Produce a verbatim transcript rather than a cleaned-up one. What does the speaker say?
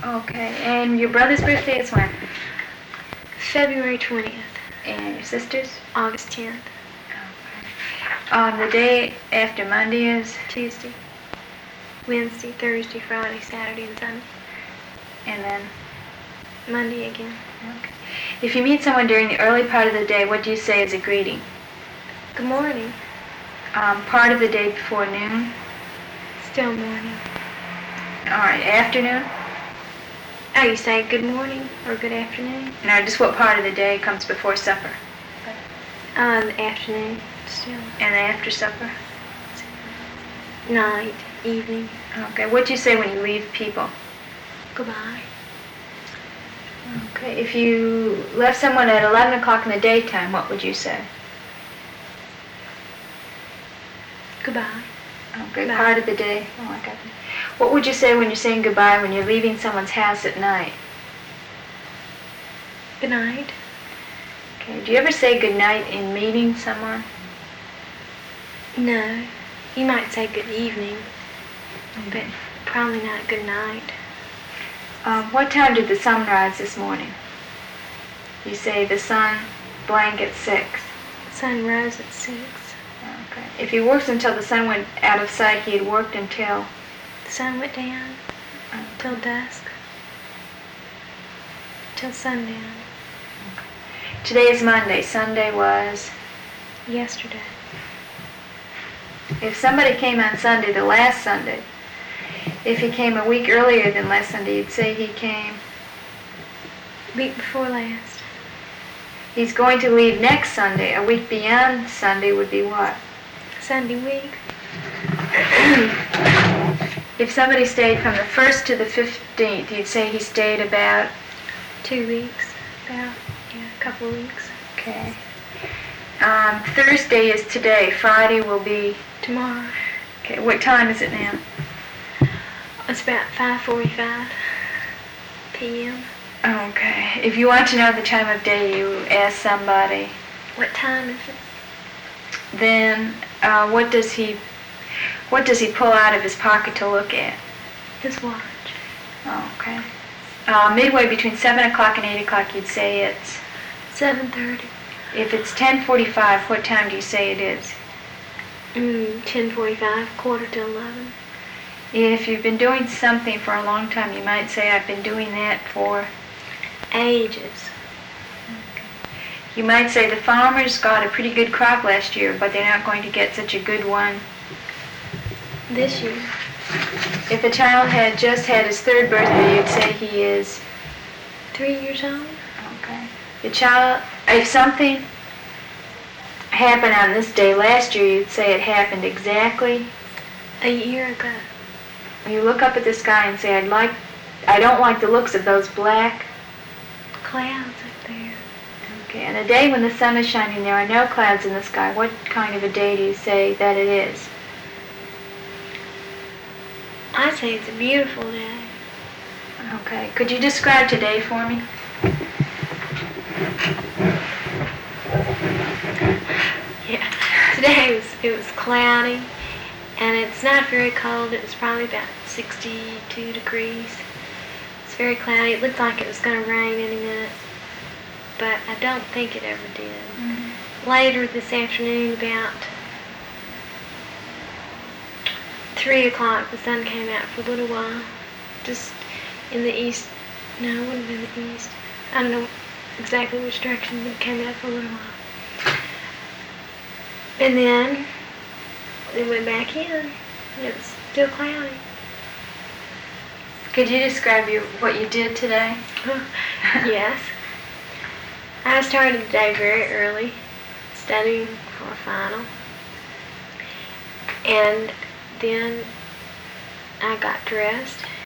Okay, and your brother's birthday is when? February twentieth. And your sister's? August tenth. Okay. Um, the day after Monday is? Tuesday. Wednesday, Thursday, Friday, Saturday, and Sunday. And then? Monday again. Okay. If you meet someone during the early part of the day, what do you say as a greeting? Good morning. Um, part of the day before noon? Still morning. All right, afternoon? Oh, you say good morning or good afternoon? No, just what part of the day comes before supper? Um, afternoon, still. And after supper? Night, evening. Okay, what do you say when you leave people? Goodbye. Okay, if you left someone at eleven o'clock in the daytime, what would you say? Goodbye. Okay, Bye. part of the day. Oh, I got that. What would you say when you're saying goodbye when you're leaving someone's house at night? Good night. Okay, do you ever say good night in meeting someone? No. You might say good evening, but probably not good night. Um, what time did the sun rise this morning? You say the sun blank at six. Sun rose at six. Okay. If he worked until the sun went out of sight, he had worked until? The sun went down Okay. till dusk. Till sundown. Today is Monday. Sunday was? Yesterday. If somebody came on Sunday, the last Sunday, if he came a week earlier than last Sunday, you'd say he came? Week before last. He's going to leave next Sunday. A week beyond Sunday would be what? Sunday week. If somebody stayed from the first to the fifteenth, you'd say he stayed about? Two weeks. About, yeah, a couple of weeks. Okay. Um, Thursday is today. Friday will be? Tomorrow. Okay, what time is it now? It's about five forty-five p m Okay. If you want to know the time of day, you ask somebody. What time is it? Then, uh, what does he, what does he pull out of his pocket to look at? His watch. Oh, okay. Uh, midway between seven o'clock and eight o'clock, you'd say it's? seven thirty. If it's ten forty-five, what time do you say it is? Mm, ten forty-five, quarter to eleven. If you've been doing something for a long time, you might say, I've been doing that for? Ages. You might say the farmers got a pretty good crop last year, but they're not going to get such a good one This year. if a child had just had his third birthday. You'd say he is? Three years old. Okay. The child, if something happened on this day last year, you'd say it happened exactly? A year ago. You look up at the sky and say, I'd like, I don't like the looks of those black Clouds up there. Okay, and a day when the sun is shining, there are no clouds in the sky. What kind of a day do you say that it is? I say it's a beautiful day. Okay, could you describe today for me? Yeah. Today it was, it was cloudy, and it's not very cold. It was probably about sixty-two degrees. It's very cloudy. It looked like it was going to rain any minute, but I don't think it ever did. Mm-hmm. Later this afternoon, about three o'clock, the sun came out for a little while, just in the east. No, it wouldn't have been the east. I don't know exactly which direction, but it came out for a little while. And then it went back in. It's still cloudy. Could you describe your, what you did today? Yes. I started the day very early, studying for a final. And then I got dressed